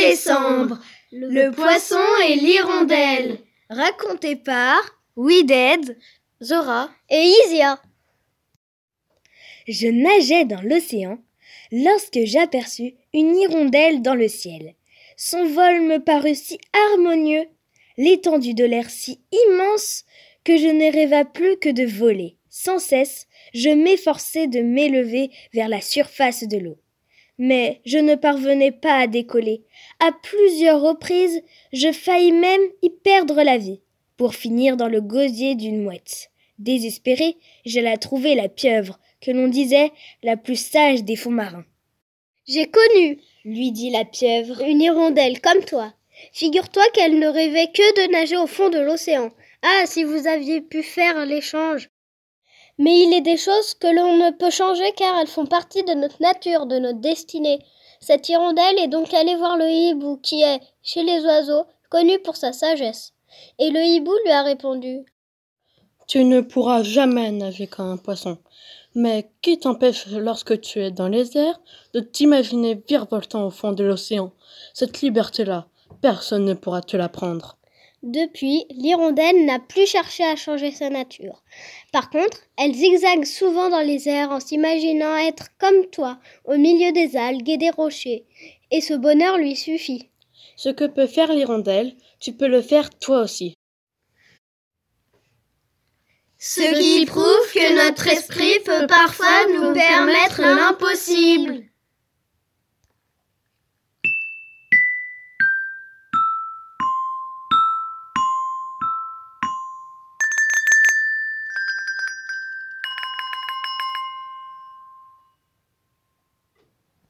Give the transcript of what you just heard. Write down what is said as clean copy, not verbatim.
décembre, le poisson et l'hirondelle. Raconté par Wided, Zora et Isia. Je nageais dans l'océan lorsque j'aperçus une hirondelle dans le ciel. Son vol me parut si harmonieux, l'étendue de l'air si immense que je ne rêva plus que de voler. Sans cesse, je m'efforçais de m'élever vers la surface de l'eau. Mais je ne parvenais pas à décoller. À plusieurs reprises, je faillis même y perdre la vie, pour finir dans le gosier d'une mouette. Désespérée, j'allai trouver la pieuvre, que l'on disait la plus sage des fonds marins. « J'ai connu, lui dit la pieuvre, une hirondelle comme toi. Figure-toi qu'elle ne rêvait que de nager au fond de l'océan. Ah, si vous aviez pu faire l'échange. Mais il est des choses que l'on ne peut changer car elles font partie de notre nature, de notre destinée. Cette hirondelle est donc allée voir le hibou qui est, chez les oiseaux, connu pour sa sagesse. Et le hibou lui a répondu : « Tu ne pourras jamais nager comme un poisson. Mais qui t'empêche, lorsque tu es dans les airs, de t'imaginer virevoltant au fond de l'océan ? Cette liberté-là, personne ne pourra te la prendre. » Depuis, l'hirondelle n'a plus cherché à changer sa nature. Par contre, elle zigzague souvent dans les airs en s'imaginant être comme toi, au milieu des algues et des rochers. Et ce bonheur lui suffit. Ce que peut faire l'hirondelle, tu peux le faire toi aussi. Ce qui prouve que notre esprit peut parfois nous permettre l'impossible.